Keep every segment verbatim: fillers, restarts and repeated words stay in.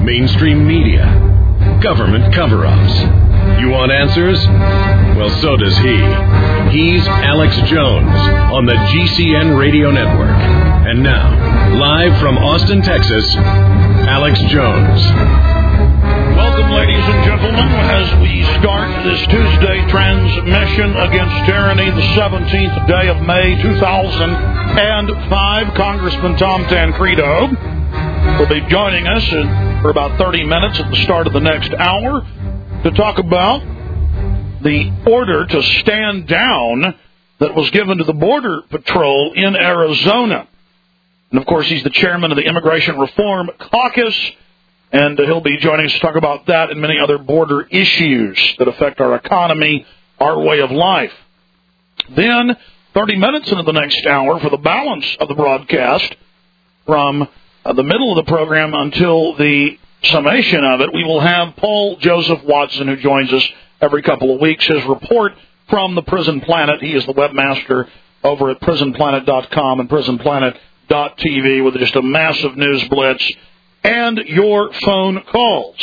mainstream media, government cover-ups. You want answers? Well, so does he. He's Alex Jones on the G C N Radio Network. And now, live from Austin, Texas, Alex Jones. Welcome, ladies and gentlemen, as we start this Tuesday transmission against tyranny, the seventeenth day of May, two thousand five. Congressman Tom Tancredo will be joining us in, for about thirty minutes at the start of the next hour to talk about the order to stand down that was given to the Border Patrol in Arizona. And, of course, he's the chairman of the Immigration Reform Caucus, and he'll be joining us to talk about that and many other border issues that affect our economy, our way of life. Then, thirty minutes into the next hour, for the balance of the broadcast, from uh, the middle of the program until the summation of it, we will have Paul Joseph Watson, who joins us every couple of weeks. His report from the Prison Planet. He is the webmaster over at prison planet dot com and prison planet dot t v with just a massive news blitz and your phone calls.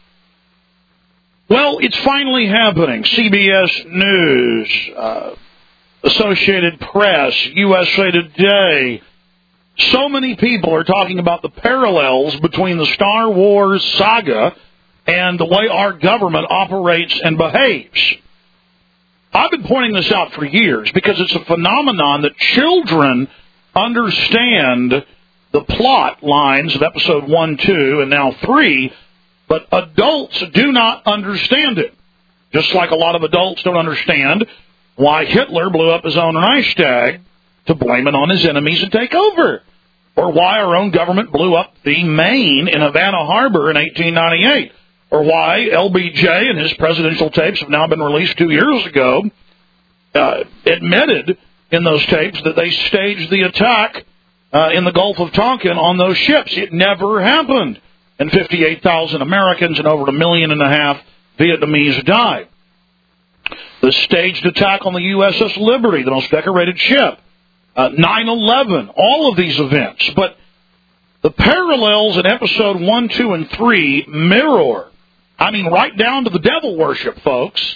Well, it's finally happening. C B S News, uh, Associated Press, U S A Today. So many people are talking about the parallels between the Star Wars saga and the way our government operates and behaves. I've been pointing this out for years because it's a phenomenon that children understand the plot lines of episode one, two, and now three, but adults do not understand it. Just like a lot of adults don't understand why Hitler blew up his own Reichstag to blame it on his enemies and take over, or why our own government blew up the Maine in Havana Harbor in eighteen ninety-eight, or why L B J and his presidential tapes have now been released two years ago, uh, admitted in those tapes that they staged the attack uh, in the Gulf of Tonkin on those ships. It never happened. And fifty-eight thousand Americans and over a million and a half Vietnamese died. The staged attack on the U S S Liberty, the most decorated ship. Uh, nine eleven, all of these events. But the parallels in episode one, two, and three mirror, I mean, right down to the devil worship, folks,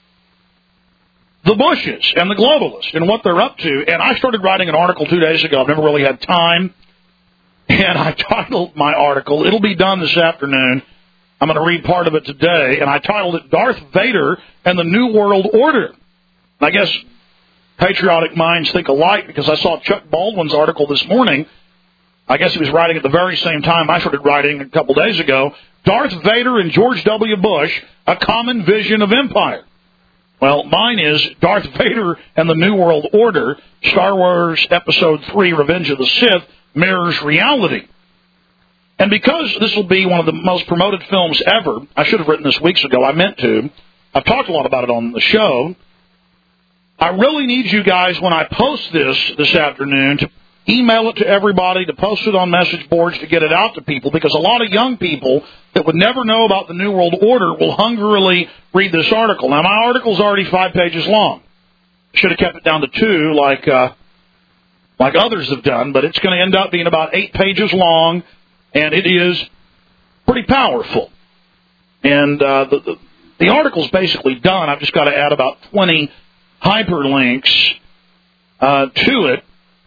the Bushes and the globalists and what they're up to. And I started writing an article two days ago. I've never really had time. And I titled my article, it'll be done this afternoon. I'm going to read part of it today. And I titled it Darth Vader and the New World Order. And I guess patriotic minds think alike, because I saw Chuck Baldwin's article this morning. I guess he was writing at the very same time I started writing a couple days ago. Darth Vader and George W. Bush, a common vision of empire. Well, mine is Darth Vader and the New World Order. Star Wars Episode three, Revenge of the Sith, mirrors reality. And because this will be one of the most promoted films ever, I should have written this weeks ago. I meant to. I've talked a lot about it on the show. I really need you guys, when I post this this afternoon, to email it to everybody, to post it on message boards, to get it out to people, because a lot of young people that would never know about the New World Order will hungrily read this article. Now, my article's already five pages long. Should have kept it down to two like uh, like others have done, but it's going to end up being about eight pages long, and it is pretty powerful. And uh, the, the, the article's basically done. I've just got to add about twenty hyperlinks uh, to it.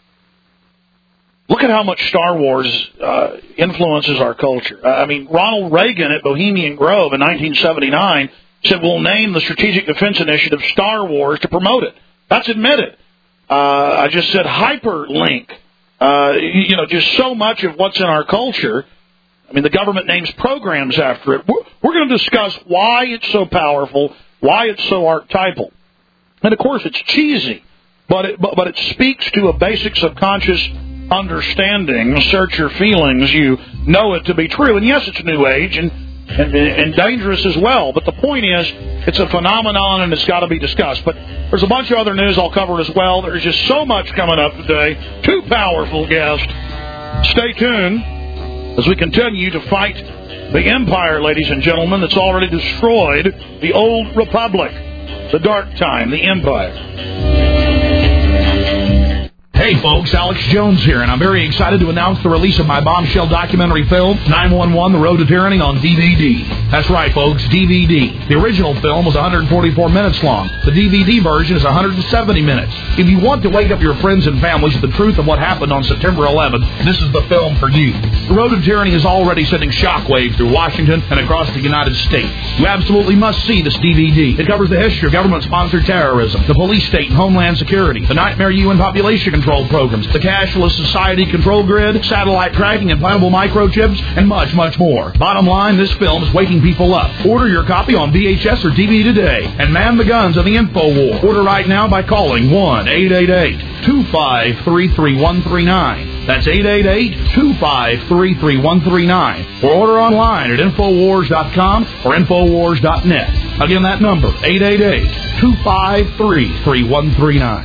Look at how much Star Wars uh, influences our culture. I mean, Ronald Reagan at Bohemian Grove in nineteen seventy-nine said, we'll name the Strategic Defense Initiative Star Wars to promote it. That's admitted. Uh, I just said hyperlink. Uh, you know, just so much of what's in our culture. I mean, the government names programs after it. We're, we're going to discuss why it's so powerful, why it's so archetypal. And, of course, it's cheesy, but it, but, but it speaks to a basic subconscious understanding. Search your feelings. You know it to be true. And, yes, it's New Age and, and, and dangerous as well. But the point is, it's a phenomenon and it's got to be discussed. But there's a bunch of other news I'll cover as well. There's just so much coming up today. Two powerful guests. Stay tuned as we continue to fight the empire, ladies and gentlemen, that's already destroyed the old republic. The dark time, the empire. Hey folks, Alex Jones here, and I'm very excited to announce the release of my bombshell documentary film, nine one one, The Road to Tyranny, on D V D. That's right folks, D V D. The original film was one hundred forty-four minutes long. The D V D version is one hundred seventy minutes. If you want to wake up your friends and families with the truth of what happened on September eleventh, this is the film for you. The Road to Tyranny is already sending shockwaves through Washington and across the United States. You absolutely must see this D V D. It covers the history of government-sponsored terrorism, the police state and homeland security, the nightmare U N population control programs, the cashless society control grid, satellite tracking, implantable microchips, and much, much more. Bottom line, this film is waking people up. Order your copy on V H S or D V D today and man the guns of the info war. Order right now by calling one eight eight eight, two five three, three one three nine. That's eight eight eight, two five three, three one three nine. Or order online at infowars dot com or infowars dot net. Again, that number, eight eight eight, two five three, three one three nine.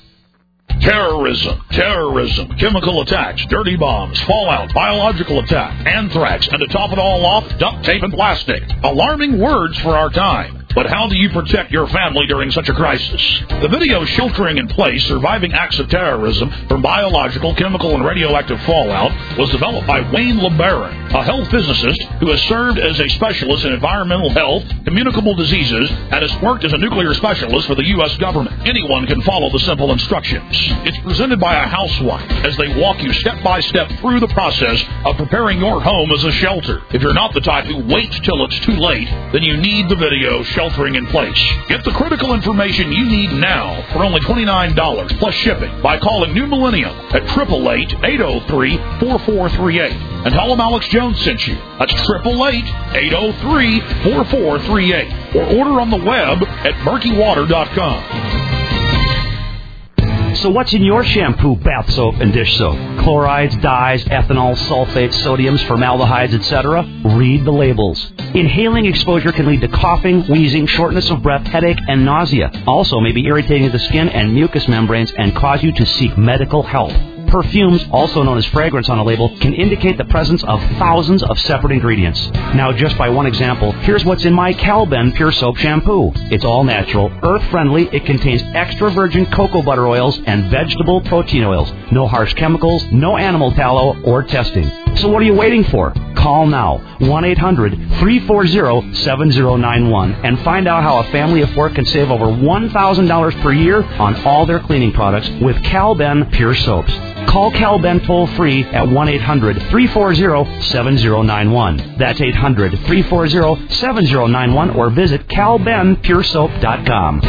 Terrorism, terrorism, chemical attacks, dirty bombs, fallout, biological attack, anthrax, and to top it all off, duct tape and plastic. Alarming words for our time. But how do you protect your family during such a crisis? The video Sheltering in Place, Surviving Acts of Terrorism from Biological, Chemical, and Radioactive Fallout was developed by Wayne LeBaron, a health physicist who has served as a specialist in environmental health, communicable diseases, and has worked as a nuclear specialist for the U S government. Anyone can follow the simple instructions. It's presented by a housewife as they walk you step by step through the process of preparing your home as a shelter. If you're not the type who waits till it's too late, then you need the video Sheltering in Place. Get the critical information you need now for only twenty-nine dollars plus shipping by calling New Millennium at eight eight eight, eight oh three, four four three eight. And tell them Alex Jones sent you. That's eight eight eight, eight oh three, four four three eight. Or order on the web at murky water dot com. So what's in your shampoo, bath soap, and dish soap? Chlorides, dyes, ethanol, sulfates, sodiums, formaldehydes, et cetera? Read the labels. Inhaling exposure can lead to coughing, wheezing, shortness of breath, headache, and nausea. Also may be irritating to the skin and mucous membranes and cause you to seek medical help. Perfumes, also known as fragrance on a label, can indicate the presence of thousands of separate ingredients. Now, just by one example, here's what's in my Calben Pure Soap Shampoo. It's all natural, earth-friendly, it contains extra virgin cocoa butter oils and vegetable protein oils. No harsh chemicals, no animal tallow or testing. So what are you waiting for? Call now, one eight hundred, three four zero, seven zero nine one, and find out how a family of four can save over one thousand dollars per year on all their cleaning products with Calben Pure Soaps. Call Calben toll-free at one eight hundred, three four zero, seven zero nine one. That's eight hundred, three four zero, seven zero nine one, or visit calben pure soap dot com.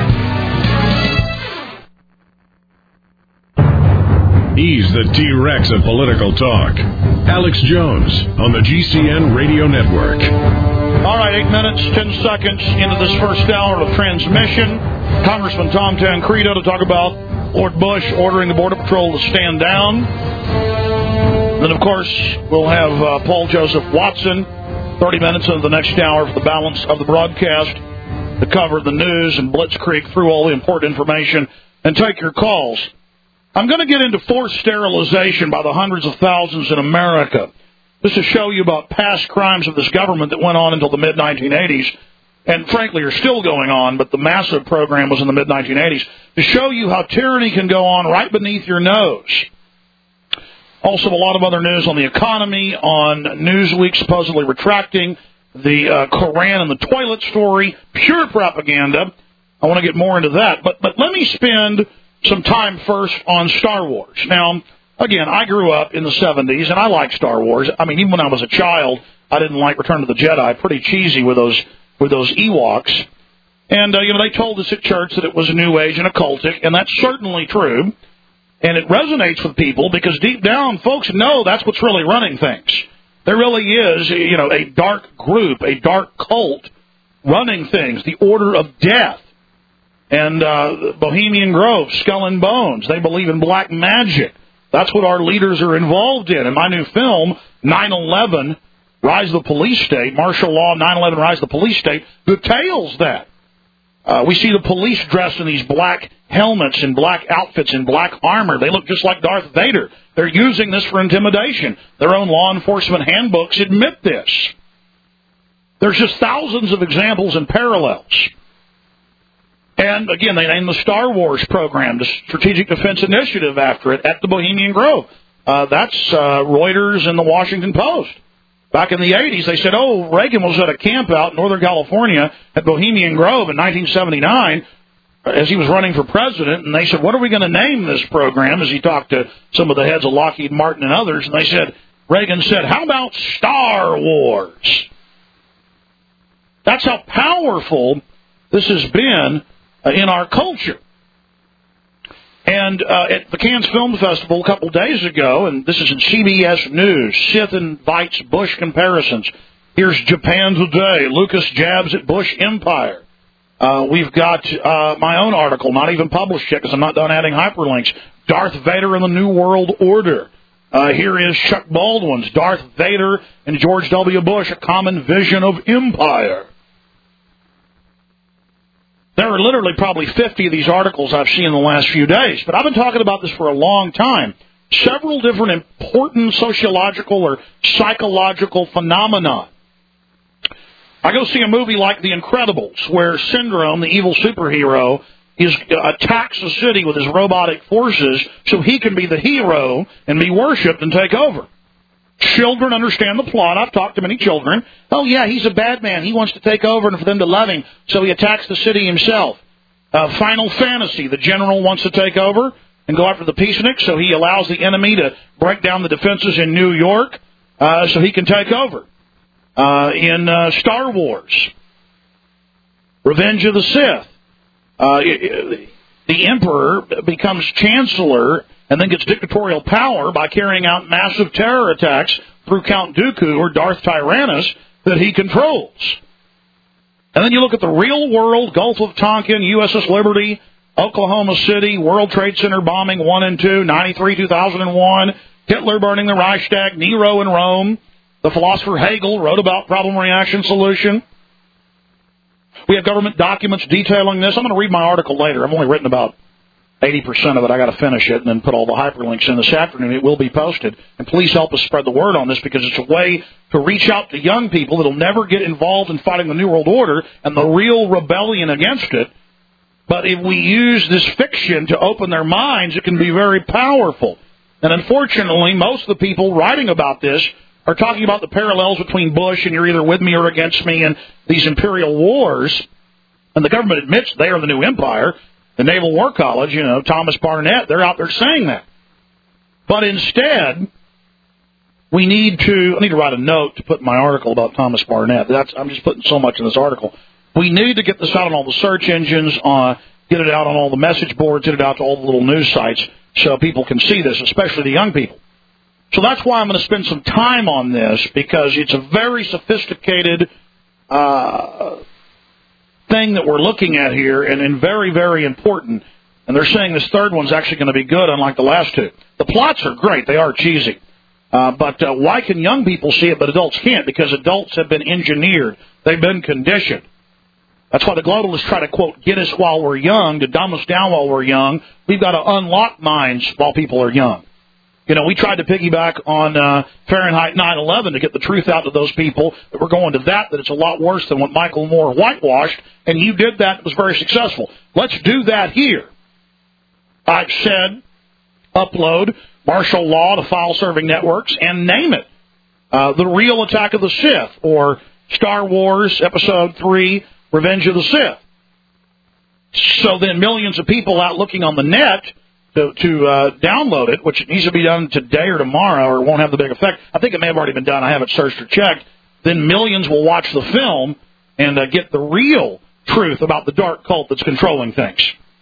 He's the T-Rex of political talk. Alex Jones on the G C N Radio Network. All right, eight minutes, ten seconds into this first hour of transmission. Congressman Tom Tancredo to talk about Lord Bush ordering the Border Patrol to stand down. Then, of course, we'll have uh, Paul Joseph Watson, thirty minutes into the next hour for the balance of the broadcast to cover the news and blitzkrieg through all the important information and take your calls. I'm going to get into forced sterilization by the hundreds of thousands in America. Just to show you about past crimes of this government that went on until the mid nineteen eighties, and frankly are still going on, but the massive program was in the mid nineteen eighties, to show you how tyranny can go on right beneath your nose. Also, a lot of other news on the economy, on Newsweek supposedly retracting the uh, Koran and the toilet story, pure propaganda. I want to get more into that, but but let me spend some time first on Star Wars. Now, again, I grew up in the seventies, and I like Star Wars. I mean, even when I was a child, I didn't like Return of the Jedi. Pretty cheesy with those with those Ewoks. And, uh, you know, they told us at church that it was a New Age and occultic, and that's certainly true. And it resonates with people because deep down, folks know that's what's really running things. There really is, you know, a dark group, a dark cult running things, the Order of Death. And uh, Bohemian Grove, Skull and Bones, they believe in black magic. That's what our leaders are involved in. In my new film, nine eleven, Rise of the Police State, Martial Law, nine eleven, Rise of the Police State, details that. Uh, we see the police dressed in these black helmets and black outfits and black armor. They look just like Darth Vader. They're using this for intimidation. Their own law enforcement handbooks admit this. There's just thousands of examples and parallels. And, again, they named the Star Wars program, the Strategic Defense Initiative, after it at the Bohemian Grove. Uh, that's uh, Reuters and the Washington Post. Back in the eighties, they said, oh, Reagan was at a camp out in Northern California at Bohemian Grove in nineteen seventy-nine as he was running for president, and they said, what are we going to name this program, as he talked to some of the heads of Lockheed Martin and others, and they said, Reagan said, how about Star Wars? That's how powerful this has been uh, in our culture. And uh, at the Cannes Film Festival a couple days ago, and this is in C B S News, Sith invites Bush comparisons. Here's Japan Today. Lucas jabs at Bush Empire. Uh, we've got uh, my own article, not even published yet because I'm not done adding hyperlinks. Darth Vader and the New World Order. Uh, here is Chuck Baldwin's Darth Vader and George W. Bush, A Common Vision of Empire. There are literally probably fifty of these articles I've seen in the last few days, but I've been talking about this for a long time. Several different important sociological or psychological phenomena. I go see a movie like The Incredibles, where Syndrome, the evil superhero, is uh, attacks a city with his robotic forces so he can be the hero and be worshipped and take over. Children understand the plot. I've talked to many children. Oh, yeah, he's a bad man. He wants to take over and for them to love him, so he attacks the city himself. Uh, Final Fantasy, the general wants to take over and go after the peaceniks, so he allows the enemy to break down the defenses in New York uh, so he can take over. Uh, in uh, Star Wars, Revenge of the Sith, uh, it, it, the Emperor becomes Chancellor and then gets dictatorial power by carrying out massive terror attacks through Count Dooku or Darth Tyrannus that he controls. And then you look at the real world, Gulf of Tonkin, U S S Liberty, Oklahoma City, World Trade Center bombing one and two, ninety-three, two thousand one, Hitler burning the Reichstag, Nero in Rome. The philosopher Hegel wrote about problem, reaction, solution. We have government documents detailing this. I'm going to read my article later. I've only written about eighty percent of it. I got to finish it and then put all the hyperlinks in this afternoon. It will be posted. And please help us spread the word on this because it's a way to reach out to young people that will never get involved in fighting the New World Order and the real rebellion against it. But if we use this fiction to open their minds, it can be very powerful. And unfortunately, most of the people writing about this are talking about the parallels between Bush and you're either with me or against me and these imperial wars. And the government admits they are the new empire. The Naval War College, you know, Thomas Barnett, they're out there saying that. But instead, we need to, I need to write a note to put in my article about Thomas Barnett. That's, I'm just putting so much in this article. We need to get this out on all the search engines, uh, get it out on all the message boards, get it out to all the little news sites so people can see this, especially the young people. So that's why I'm going to spend some time on this, because it's a very sophisticated uh, thing that we're looking at here, and, and very, very important. And they're saying this third one's actually going to be good, unlike the last two. The plots are great. They are cheesy. Uh, but uh, why can young people see it, but adults can't? Because adults have been engineered. They've been conditioned. That's why the globalists try to, quote, get us while we're young, to dumb us down while we're young. We've got to unlock minds while people are young. You know, we tried to piggyback on uh, Fahrenheit nine eleven to get the truth out to those people that were going to that, that it's a lot worse than what Michael Moore whitewashed, and you did that. It was very successful. Let's do that here. I've said upload martial law to file-serving networks and name it. Uh, the Real Attack of the Sith, or Star Wars Episode three, Revenge of the Sith. So then millions of people out looking on the net to, to uh, download it, which needs to be done today or tomorrow, or it won't have the big effect. I think it may have already been done. I haven't searched or checked. Then millions will watch the film and uh, get the real truth about the dark cult that's controlling things.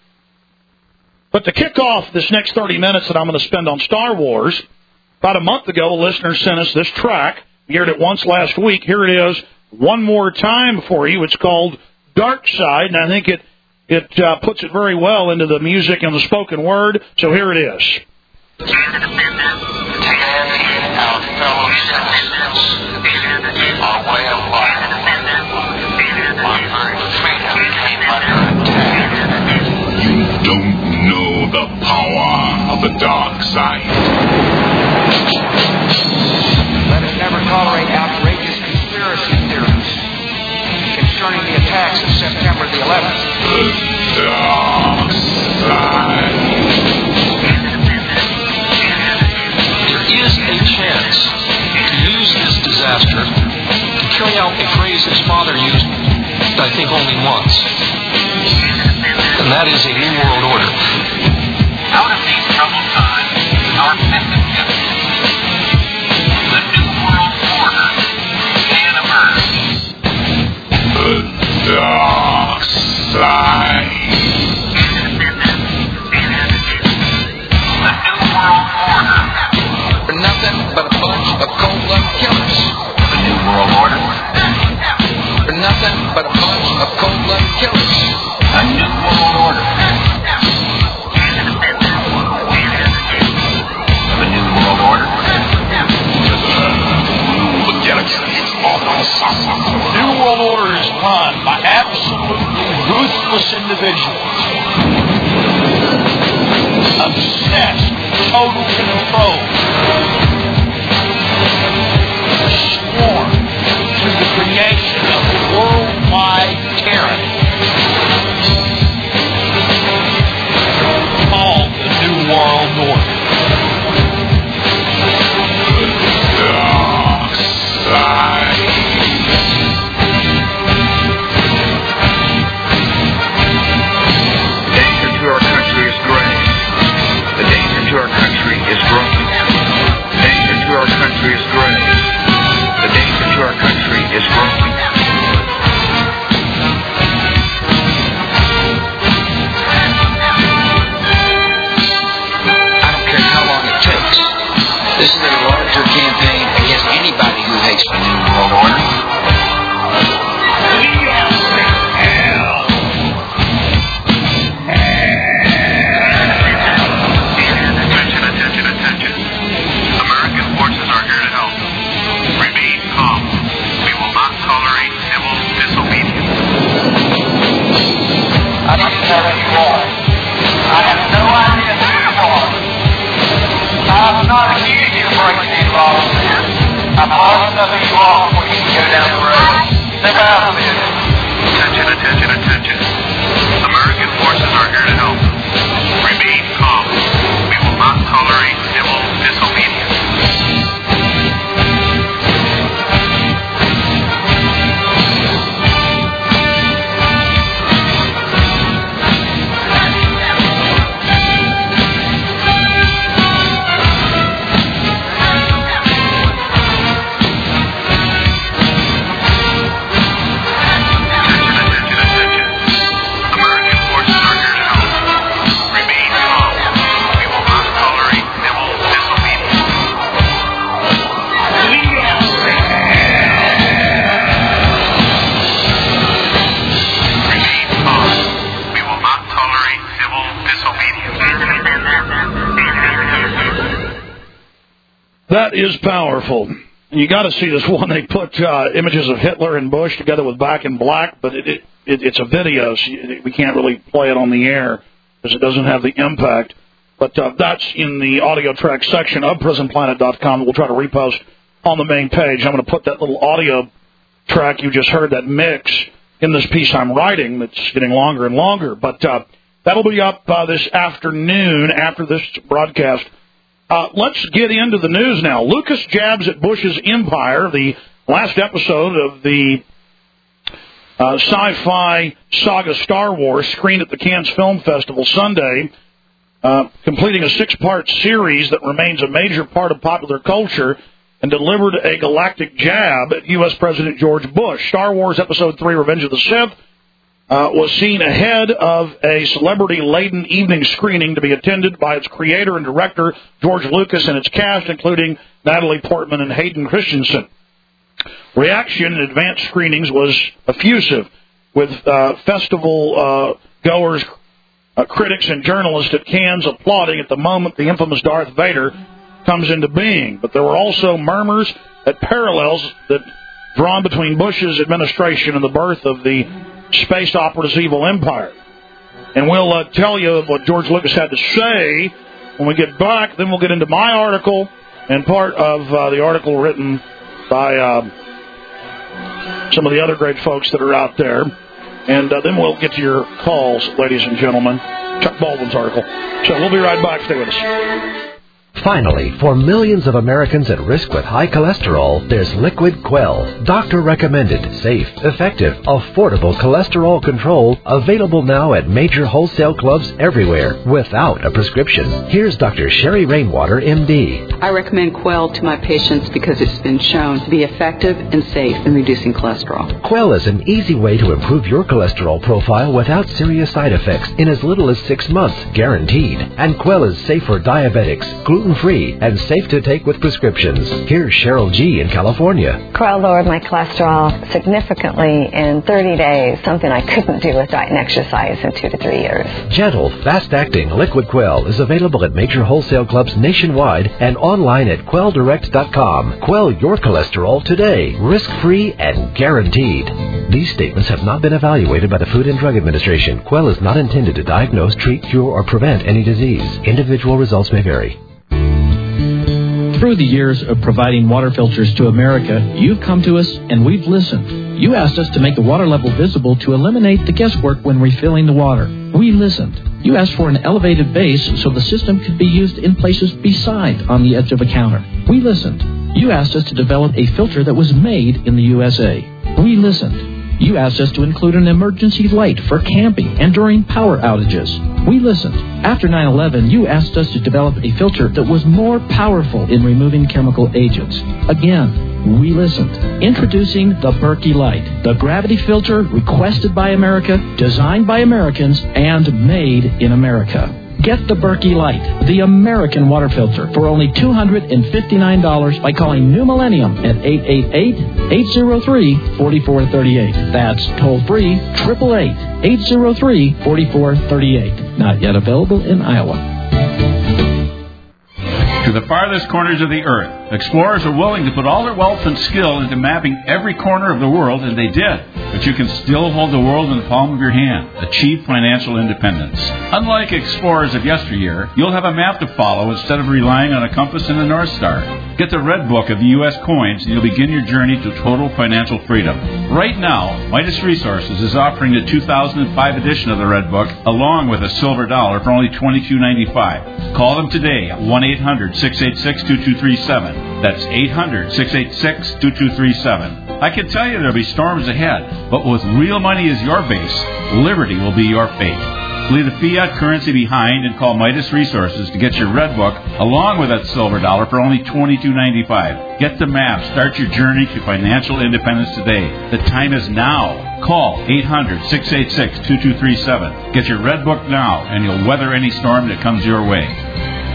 But to kick off this next thirty minutes that I'm going to spend on Star Wars, about a month ago, a listener sent us this track. We heard it once last week. Here it is one more time for you. It's called Dark Side, and I think it It uh, puts it very well into the music and the spoken word, so here it is. To end our fellow citizens, our way of life, our very freedom came under attack. You don't know the power of the dark side. Let us never tolerate outrageous conspiracy theories concerning the attacks of September the eleventh. The dark side. There is a chance to use this disaster to carry out a phrase his father used, I think, only once. And that is a new world order. Out of these troubled times, our message is the new world order can emerge. The dark side. The new world order. For nothing but a bunch of cold-blooded killers. The new world order. For nothing but a bunch of cold-blooded killers. A new world order. The new world order. The galaxy is almost New World Order is run by absolutely ruthless individuals. Obsessed with total control. Sworn to the creation of worldwide tyranny. Called the New World Order. dark side. The danger to our country is grave. The danger to our country is growing. The danger to our country is grave. The danger to our country is growing. I don't care how long it takes. This is a larger campaign against anybody who hates the New World Order. Attention, attention, attention. American forces are here to help. Remain calm. We will not tolerate civil disobedience. I need to know who you are. I have no idea who you are. I'm not accusing you of breaking these laws. I'm hard enough who you are before you can go down the road. Step out of it. Attention, attention, attention. American forces are here to help. Remain calm. We will not tolerate civil disobedience. That is powerful. You got to see this one. They put uh, images of Hitler and Bush together with Back in Black, but it, it, it, it's a video, so we can't really play it on the air because it doesn't have the impact. But uh, that's in the audio track section of prison planet dot com. We'll try to repost on the main page. I'm going to put that little audio track you just heard, that mix, in this piece I'm writing that's getting longer and longer. But uh, that'll be up uh, this afternoon after this broadcast. Uh, let's get into the news now. Lucas jabs at Bush's empire, the last episode of the uh, sci-fi saga Star Wars, screened at the Cannes Film Festival Sunday, uh, completing a six-part series that remains a major part of popular culture and delivered a galactic jab at U S President George Bush. Star Wars Episode three, Revenge of the Sith, Uh, was seen ahead of a celebrity-laden evening screening to be attended by its creator and director, George Lucas, and its cast, including Natalie Portman and Hayden Christensen. Reaction in advanced screenings was effusive, with uh, festival uh, goers, uh, critics, and journalists at Cannes applauding at the moment the infamous Darth Vader comes into being. But there were also murmurs at parallels that drawn between Bush's administration and the birth of the space opera's evil empire. And we'll uh, tell you what George Lucas had to say when we get back. Then we'll get into my article and part of uh, the article written by uh, some of the other great folks that are out there. And uh, then we'll get to your calls, ladies and gentlemen. Chuck Baldwin's article. So we'll be right back. Stay with us. Finally, for millions of Americans at risk with high cholesterol, there's Liquid Quell. Doctor-recommended, safe, effective, affordable cholesterol control, available now at major wholesale clubs everywhere without a prescription. Here's Doctor Sherry Rainwater, M D. I recommend Quell to my patients because it's been shown to be effective and safe in reducing cholesterol. Quell is an easy way to improve your cholesterol profile without serious side effects in as little as six months, guaranteed. And Quell is safe for diabetics, gluten-free, and safe to take with prescriptions. Here's Cheryl G. in California. Quell lowered my cholesterol significantly in thirty days, something I couldn't do with diet and exercise in two to three years. Gentle, fast-acting Liquid Quell is available at major wholesale clubs nationwide and online at quell direct dot com. Quell your cholesterol today, risk-free and guaranteed. These statements have not been evaluated by the Food and Drug Administration. Quell is not intended to diagnose, treat, cure, or prevent any disease. Individual results may vary. Through the years of providing water filters to America, you've come to us and we've listened. You asked us to make the water level visible to eliminate the guesswork when refilling the water. We listened. You asked for an elevated base so the system could be used in places beside on the edge of a counter. We listened. You asked us to develop a filter that was made in the U S A. We listened. You asked us to include an emergency light for camping and during power outages. We listened. After nine eleven, you asked us to develop a filter that was more powerful in removing chemical agents. Again, we listened. Introducing the Berkey Light, the gravity filter requested by America, designed by Americans, and made in America. Get the Berkey Light, the American water filter, for only two hundred fifty-nine dollars by calling New Millennium at eight eight eight, eight zero three, four four three eight. That's toll-free, eight eight eight, eight zero three, four four three eight. Not yet available in Iowa. To the farthest corners of the earth, explorers are willing to put all their wealth and skill into mapping every corner of the world, and they did. But you can still hold the world in the palm of your hand. Achieve financial independence. Unlike explorers of yesteryear, you'll have a map to follow instead of relying on a compass and a North Star. Get the Red Book of the U S coins, and you'll begin your journey to total financial freedom. Right now, Midas Resources is offering the two thousand five edition of the Red Book, along with a silver dollar, for only twenty-two ninety-five. Call them today at one eight hundred, six eight six, two two three seven. That's eight hundred, six eight six, two two three seven. I can tell you there'll be storms ahead, but with real money as your base, liberty will be your fate. Leave the fiat currency behind and call Midas Resources to get your Red Book along with that silver dollar for only twenty-two ninety-five. Get the map. Start your journey to financial independence today. The time is now. Call eight hundred, six eight six, two two three seven. Get your Red Book now, and you'll weather any storm that comes your way.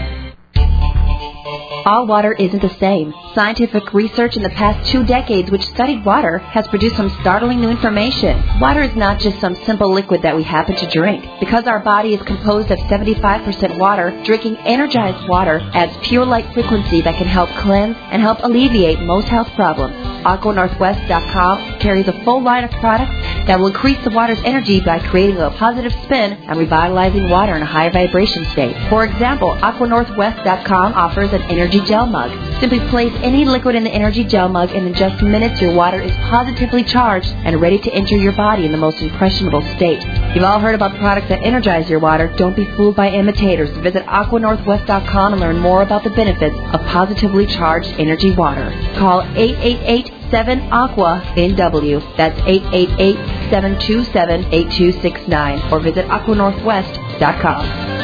All water isn't the same. Scientific research in the past two decades which studied water has produced some startling new information. Water is not just some simple liquid that we happen to drink. Because our body is composed of seventy-five percent water, drinking energized water adds pure light frequency that can help cleanse and help alleviate most health problems. Aqua Northwest dot com carries a full line of products that will increase the water's energy by creating a positive spin and revitalizing water in a high vibration state. For example, Aqua Northwest dot com offers an energy gel mug. Simply place any liquid in the energy gel mug, and in just minutes your water is positively charged and ready to enter your body in the most impressionable state. You've all heard about products that energize your water. Don't be fooled by imitators. Visit Aqua Northwest dot com and learn more about the benefits of positively charged energy water. Call eight eight eight, seven, aqua N W. That's eight eight eight, seven two seven, eight two six nine. Or visit Aqua Northwest dot com.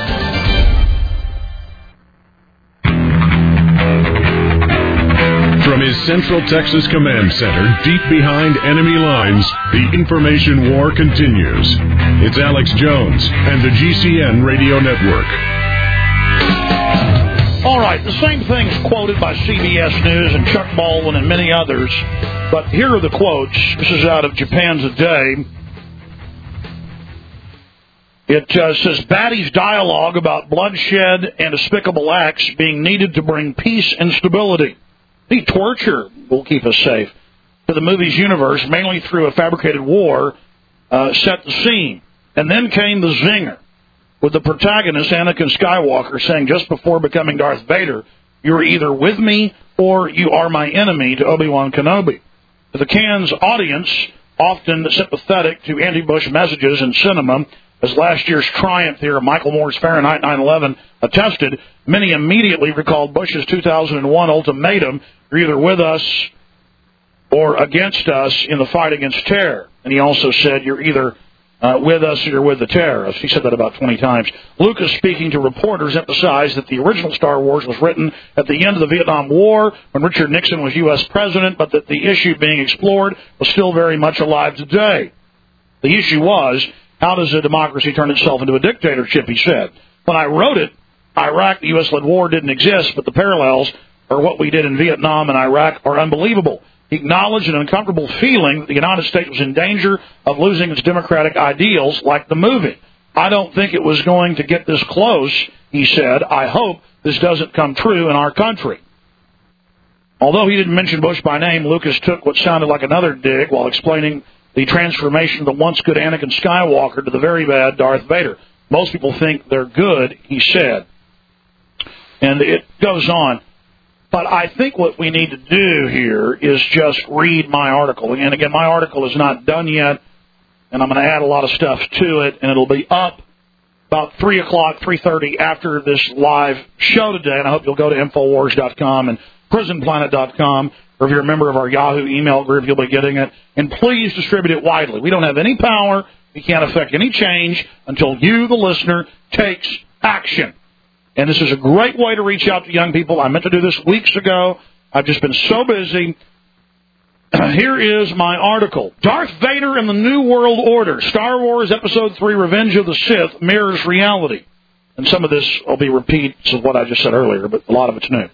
From his Central Texas Command Center, deep behind enemy lines, the information war continues. It's Alex Jones and the G C N Radio Network. All right, the same things quoted by C B S News and Chuck Baldwin and many others, but here are the quotes. This is out of Japan's A Day. It uh, says, Batty's dialogue about bloodshed and despicable acts being needed to bring peace and stability. The torture will keep us safe. To the movie's universe, mainly through a fabricated war, uh, set the scene. And then came the zinger, with the protagonist, Anakin Skywalker, saying just before becoming Darth Vader, you're either with me or you are my enemy, to Obi-Wan Kenobi. To the Cannes audience, often sympathetic to anti-Bush messages in cinema. As last year's triumph here of Michael Moore's Fahrenheit nine eleven attested, many immediately recalled Bush's two thousand one ultimatum, you're either with us or against us in the fight against terror. And he also said, you're either uh, with us or you're with the terrorists. He said that about twenty times. Lucas, speaking to reporters, emphasized that the original Star Wars was written at the end of the Vietnam War when Richard Nixon was U S president, but that the issue being explored was still very much alive today. The issue was, how does a democracy turn itself into a dictatorship, he said. When I wrote it, Iraq, the U S-led war, didn't exist, but the parallels for what we did in Vietnam and Iraq are unbelievable. He acknowledged an uncomfortable feeling that the United States was in danger of losing its democratic ideals, like the movie. I don't think it was going to get this close, he said. I hope this doesn't come true in our country. Although he didn't mention Bush by name, Lucas took what sounded like another dig while explaining the transformation of the once good Anakin Skywalker to the very bad Darth Vader. Most people think they're good, he said. And it goes on. But I think what we need to do here is just read my article. And again, my article is not done yet, and I'm going to add a lot of stuff to it, and it'll be up about three o'clock, three thirty after this live show today. And I hope you'll go to Infowars dot com and Prison Planet dot com. Or if you're a member of our Yahoo email group, you'll be getting it. And please distribute it widely. We don't have any power. We can't affect any change until you, the listener, takes action. And this is a great way to reach out to young people. I meant to do this weeks ago. I've just been so busy. Here is my article. Darth Vader and the New World Order. Star Wars Episode three, Revenge of the Sith, mirrors reality. And some of this will be repeats of what I just said earlier, but a lot of it's new.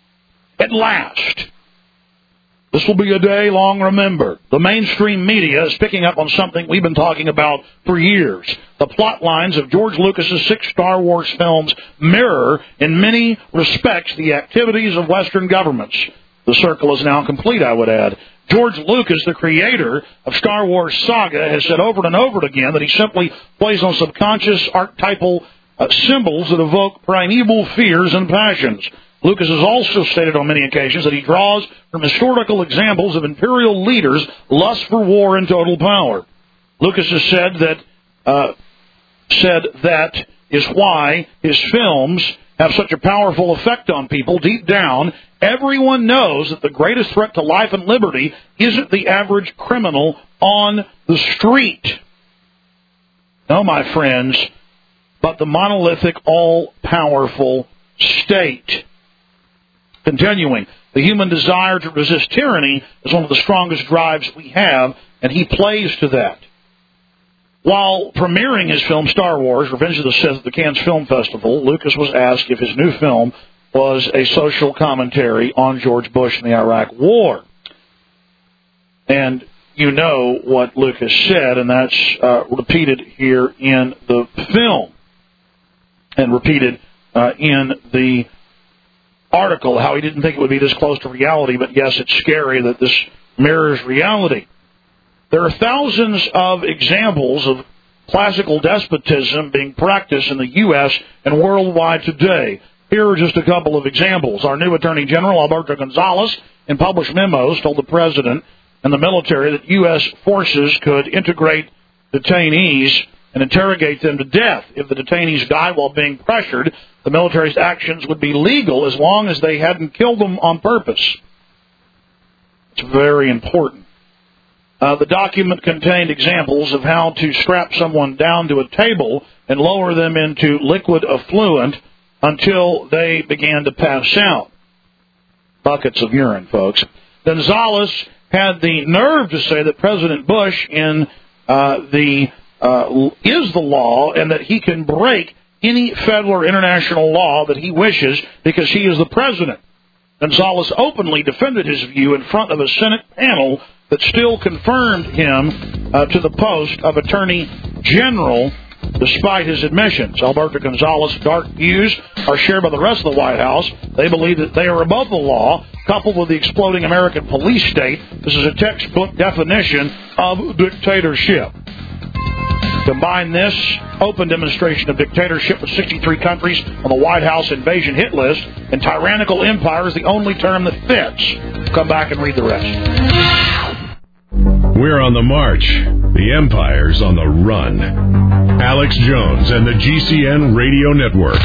At last, this will be a day long remembered. The mainstream media is picking up on something we've been talking about for years. The plot lines of George Lucas's six Star Wars films mirror, in many respects, the activities of Western governments. The circle is now complete, I would add. George Lucas, the creator of Star Wars saga, has said over and over again that he simply plays on subconscious archetypal uh, symbols that evoke primeval fears and passions. Lucas has also stated on many occasions that he draws from historical examples of imperial leaders' lust for war and total power. Lucas has said that uh, said that is why his films have such a powerful effect on people. Deep down, everyone knows that the greatest threat to life and liberty isn't the average criminal on the street. No, my friends, but the monolithic, all-powerful state. Continuing, the human desire to resist tyranny is one of the strongest drives we have, and he plays to that. While premiering his film Star Wars, Revenge of the Sith at the Cannes Film Festival, Lucas was asked if his new film was a social commentary on George Bush and the Iraq War. And you know what Lucas said, and that's uh, repeated here in the film, and repeated uh, in the article, how he didn't think it would be this close to reality, but yes, it's scary that this mirrors reality. There are thousands of examples of classical despotism being practiced in the U S and worldwide today. Here are just a couple of examples. Our new Attorney General, Alberto Gonzales, in published memos told the President and the military that U S forces could integrate detainees and interrogate them to death. If the detainees died while being pressured, the military's actions would be legal as long as they hadn't killed them on purpose. It's very important. Uh, the document contained examples of how to strap someone down to a table and lower them into liquid effluent until they began to pass out. Buckets of urine, folks. Gonzales had the nerve to say that President Bush in uh, the uh, is the law and that he can break any federal or international law that he wishes because he is the president. Gonzales openly defended his view in front of a Senate panel that still confirmed him uh, to the post of Attorney General despite his admissions. Alberto Gonzales' dark views are shared by the rest of the White House. They believe that they are above the law, coupled with the exploding American police state. This is a textbook definition of dictatorship. Combine this open demonstration of dictatorship with sixty-three countries on the White House invasion hit list, and tyrannical empire is the only term that fits. Come back and read the rest. We're on the march. The Empire's on the run. Alex Jones and the G C N Radio Network.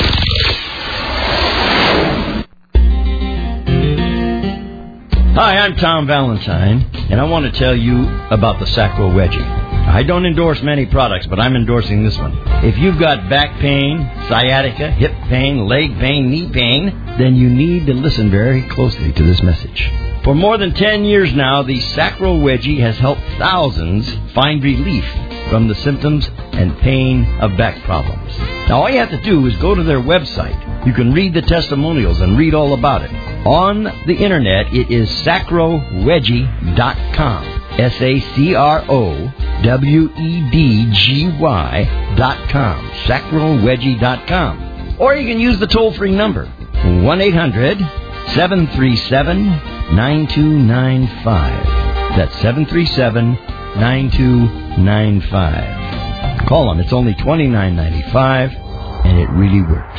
Hi, I'm Tom Valentine, and I want to tell you about the Sacro Wedgie. I don't endorse many products, but I'm endorsing this one. If you've got back pain, sciatica, hip pain, leg pain, knee pain, then you need to listen very closely to this message. For more than ten years now, the Sacro Wedgie has helped thousands find relief from the symptoms and pain of back problems. Now, all you have to do is go to their website. You can read the testimonials and read all about it. On the internet, it is sacro wedgie dot com. S A C R O W E D G Y dot com. sacro wedgie dot com. Or you can use the toll-free number, one eight hundred seven three seven nine two nine five. That's seven three seven nine two nine five. Call them. It's only twenty-nine ninety-five, and it really works.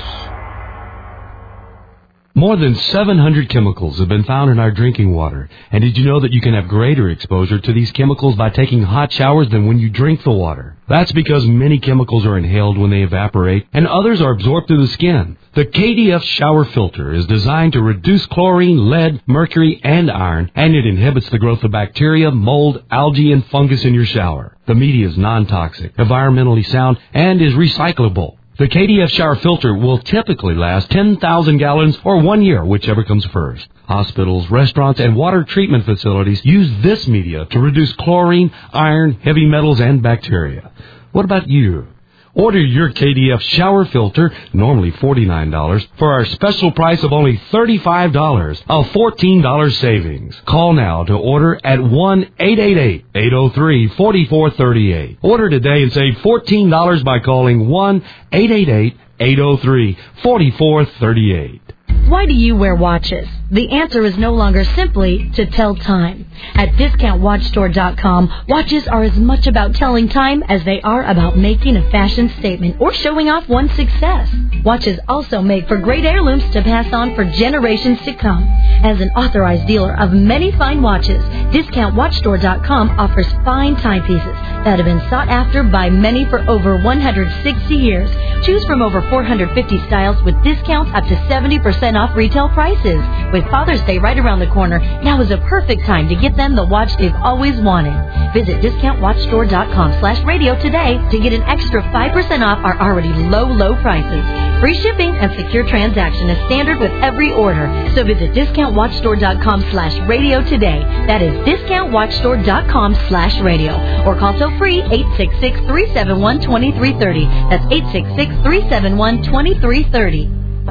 More than seven hundred chemicals have been found in our drinking water. And did you know that you can have greater exposure to these chemicals by taking hot showers than when you drink the water? That's because many chemicals are inhaled when they evaporate, and others are absorbed through the skin. The K D F shower filter is designed to reduce chlorine, lead, mercury, and iron, and it inhibits the growth of bacteria, mold, algae, and fungus in your shower. The media is non-toxic, environmentally sound, and is recyclable. The K D F shower filter will typically last ten thousand gallons or one year, whichever comes first. Hospitals, restaurants, and water treatment facilities use this media to reduce chlorine, iron, heavy metals, and bacteria. What about you? Order your K D F shower filter, normally forty-nine dollars, for our special price of only thirty-five dollars, a fourteen dollars savings. Call now to order at one eight eight eight, eight oh three, four four three eight. Order today and save fourteen dollars by calling one eight eight eight, eight oh three, four four three eight. Why do you wear watches? The answer is no longer simply to tell time. At discount watch store dot com, watches are as much about telling time as they are about making a fashion statement or showing off one's success. Watches also make for great heirlooms to pass on for generations to come. As an authorized dealer of many fine watches, discount watch store dot com offers fine timepieces that have been sought after by many for over one hundred sixty years. Choose from over four hundred fifty styles with discounts up to seventy percent off retail prices. With Father's Day right around the corner, now is a perfect time to get them the watch they've always wanted. Visit discount watch store dot com slash radio today to get an extra five percent off our already low, low prices. Free shipping and secure transaction is standard with every order. So visit discount watch store dot com slash radio today. That is discount watch store dot com slash radio. Or call toll free eight six six, three seven one, two three three zero. That's eight six six, three seven one, two three three zero.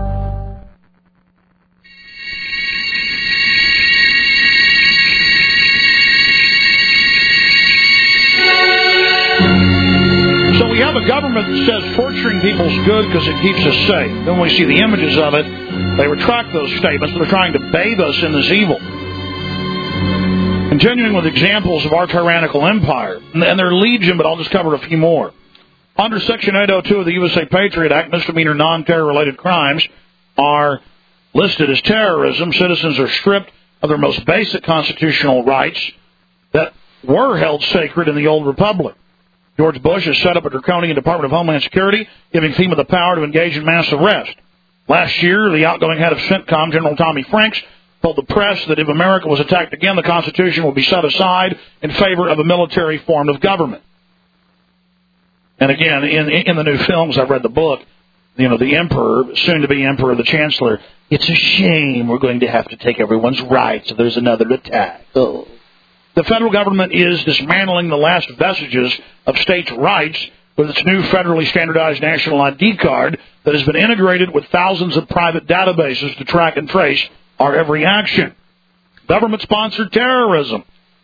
So we have a government that says torturing people is good because it keeps us safe. Then we see the images of it. They retract those statements. They're trying to bathe us in this evil. Continuing with examples of our tyrannical empire. And they're legion, but I'll just cover a few more. Under Section eight oh two of the U S A Patriot Act, misdemeanor non-terror-related crimes are listed as terrorism. Citizens are stripped of their most basic constitutional rights that were held sacred in the old republic. George Bush has set up a draconian Department of Homeland Security, giving FEMA the power to engage in mass arrest. Last year, the outgoing head of CENTCOM, General Tommy Franks, told the press that if America was attacked again, the Constitution would be set aside in favor of a military form of government. And again, in, in the new films, I've read the book, you know, the emperor, soon-to-be emperor, the chancellor, it's a shame we're going to have to take everyone's rights if there's another attack. Oh. The federal government is dismantling the last vestiges of states' rights with its new federally standardized national I D card that has been integrated with thousands of private databases to track and trace our every action. Government-sponsored terrorism.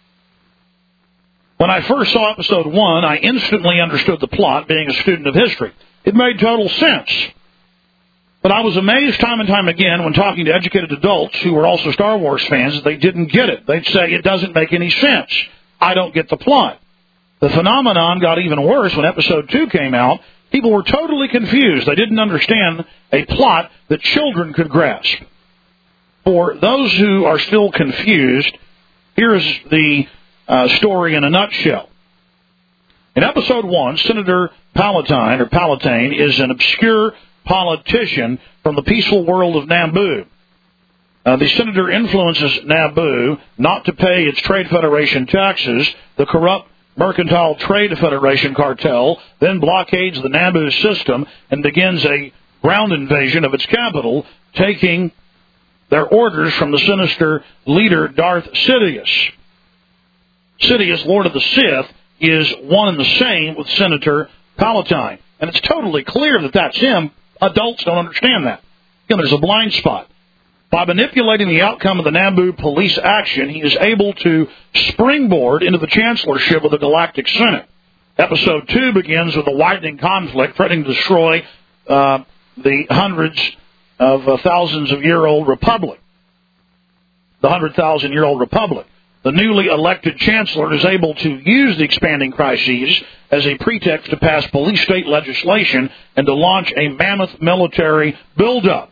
When I first saw episode one, I instantly understood the plot, being a student of history. It made total sense. But I was amazed time and time again when talking to educated adults who were also Star Wars fans that they didn't get it. They'd say, it doesn't make any sense. I don't get the plot. The phenomenon got even worse when episode two came out. People were totally confused. They didn't understand a plot that children could grasp. For those who are still confused, here is the uh, story in a nutshell. In episode one, Senator Palatine, or Palatine, is an obscure politician from the peaceful world of Naboo. Uh, the senator influences Naboo not to pay its Trade Federation taxes. The corrupt Mercantile Trade Federation cartel then blockades the Naboo system and begins a ground invasion of its capital, taking their orders from the sinister leader Darth Sidious. Sidious, Lord of the Sith, is one and the same with Senator Palatine. And it's totally clear that that's him. Adults don't understand that. Again, there's a blind spot. By manipulating the outcome of the Naboo police action, he is able to springboard into the chancellorship of the Galactic Senate. Episode two begins with a widening conflict threatening to destroy uh, the hundreds of uh, thousands of year old republic. The hundred thousand year old republic. The newly elected chancellor is able to use the expanding crises as a pretext to pass police state legislation and to launch a mammoth military buildup.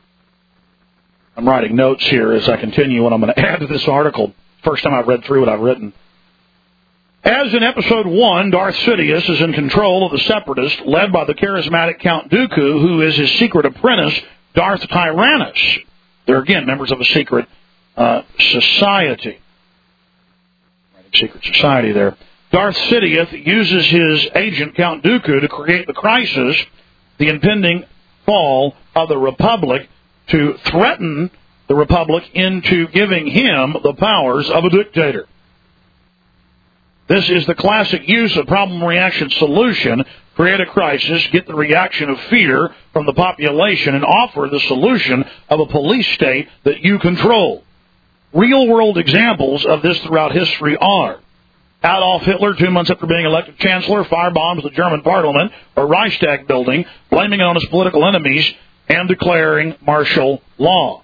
I'm writing notes here as I continue what I'm going to add to this article. First time I've read through what I've written. As in episode one, Darth Sidious is in control of the Separatists, led by the charismatic Count Dooku, who is his secret apprentice, Darth Tyrannus. They're, again, members of a secret uh, society. Secret society there. Darth Sidious uses his agent, Count Dooku, to create the crisis, the impending fall of the Republic, to threaten the Republic into giving him the powers of a dictator. This is the classic use of problem-reaction solution. Create a crisis, get the reaction of fear from the population, and offer the solution of a police state that you control. Real-world examples of this throughout history are Adolf Hitler, two months after being elected chancellor, firebombs the German parliament or Reichstag building, blaming it on his political enemies, and declaring martial law.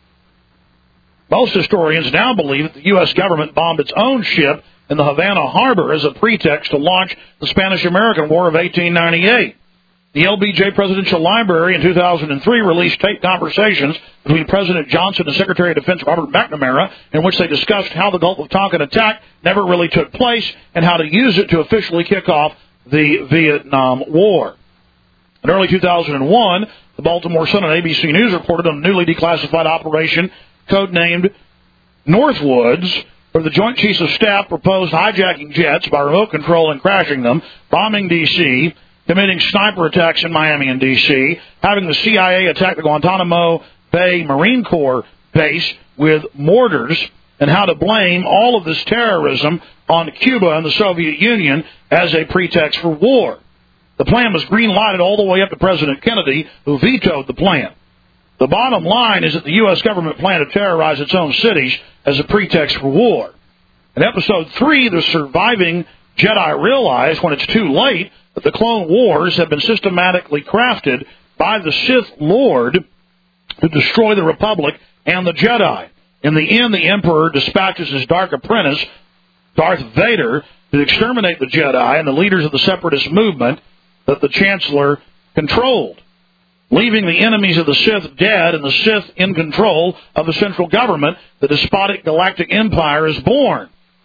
Most historians now believe that the U S government bombed its own ship in the Havana harbor as a pretext to launch the Spanish-American War of eighteen ninety-eight. The L B J Presidential Library in two thousand three released taped conversations between President Johnson and Secretary of Defense Robert McNamara, in which they discussed how the Gulf of Tonkin attack never really took place and how to use it to officially kick off the Vietnam War. In early two thousand one, the Baltimore Sun and A B C News reported on a newly declassified operation codenamed Northwoods, where the Joint Chiefs of Staff proposed hijacking jets by remote control and crashing them, bombing D C, committing sniper attacks in Miami and D C, having the C I A attack the Guantanamo Bay Marine Corps base with mortars, and how to blame all of this terrorism on Cuba and the Soviet Union as a pretext for war. The plan was green-lighted all the way up to President Kennedy, who vetoed the plan. The bottom line is that the U S government planned to terrorize its own cities as a pretext for war. In episode three, the surviving Jedi realize when it's too late that the Clone Wars have been systematically crafted by the Sith Lord to destroy the Republic and the Jedi. In the end, the Emperor dispatches his dark apprentice, Darth Vader, to exterminate the Jedi and the leaders of the Separatist movement that the Chancellor controlled, leaving the enemies of the Sith dead and the Sith in control of the central government. The despotic galactic empire is born.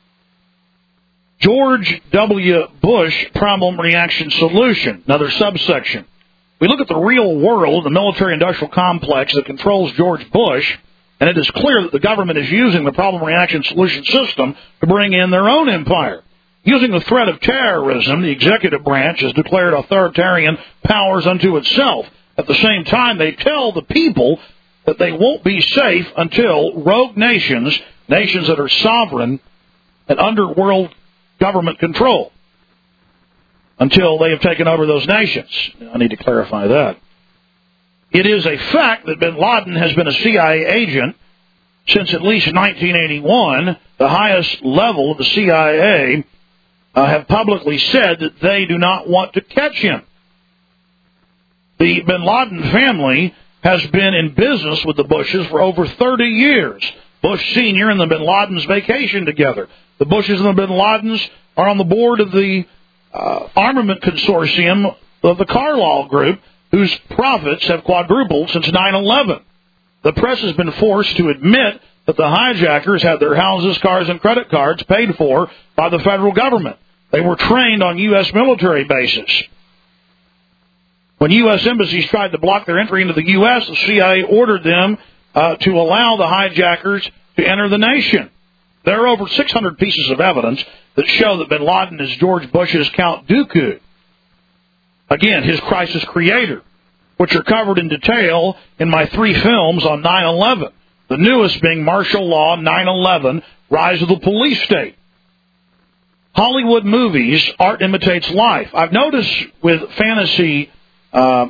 George W. Bush problem reaction solution, another subsection. We look at the real world, the military-industrial complex that controls George Bush, and it is clear that the government is using the problem reaction solution system to bring in their own empire. Using the threat of terrorism, the executive branch has declared authoritarian powers unto itself. At the same time, they tell the people that they won't be safe until rogue nations, nations that are sovereign and under world government control, until they have taken over those nations. I need to clarify that. It is a fact that bin Laden has been a C I A agent since at least nineteen eighty-one. The highest level of the C I A uh, have publicly said that they do not want to catch him. The bin Laden family has been in business with the Bushes for over thirty years. Bush Senior and the bin Ladens vacation together. The Bushes and the bin Ladens are on the board of the uh, armament consortium of the Carlyle Group, whose profits have quadrupled since nine eleven. The press has been forced to admit that the hijackers had their houses, cars, and credit cards paid for by the federal government. They were trained on U S military bases. When U S embassies tried to block their entry into the U S, the C I A ordered them uh, to allow the hijackers to enter the nation. There are over six hundred pieces of evidence that show that bin Laden is George Bush's Count Dooku. Again, his crisis creator, which are covered in detail in my three films on nine eleven. The newest being Martial Law, nine eleven, Rise of the Police State. Hollywood movies, art imitates life. I've noticed with fantasy, uh,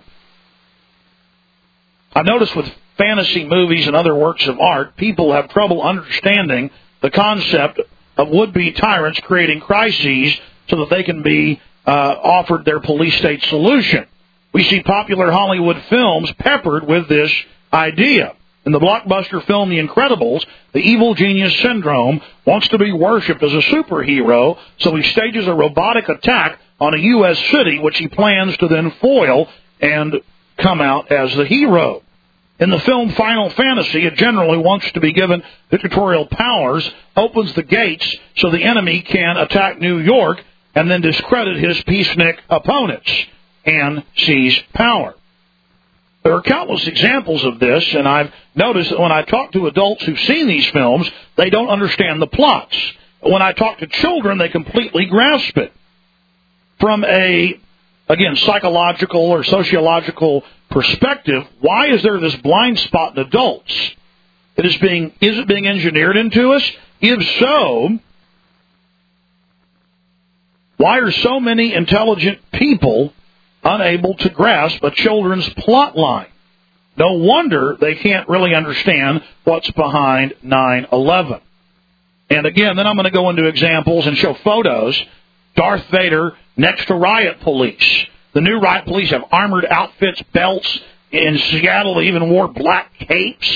I've noticed with fantasy movies and other works of art, people have trouble understanding the concept of would-be tyrants creating crises so that they can be uh, offered their police state solution. We see popular Hollywood films peppered with this idea. In the blockbuster film The Incredibles, the evil genius Syndrome wants to be worshipped as a superhero, so he stages a robotic attack on a U S city, which he plans to then foil and come out as the hero. In the film Final Fantasy, a general who wants to be given dictatorial powers opens the gates so the enemy can attack New York and then discredit his peacenik opponents and seize power. There are countless examples of this, and I've noticed that when I talk to adults who've seen these films, they don't understand the plots. When I talk to children, they completely grasp it. From a, again, psychological or sociological perspective, why is there this blind spot in adults? It is being, is it being engineered into us? If so, why are so many intelligent people unable to grasp a children's plot line? No wonder they can't really understand what's behind nine eleven. And again, then I'm going to go into examples and show photos. Darth Vader next to riot police. The new riot police have armored outfits, belts. In Seattle, they even wore black capes.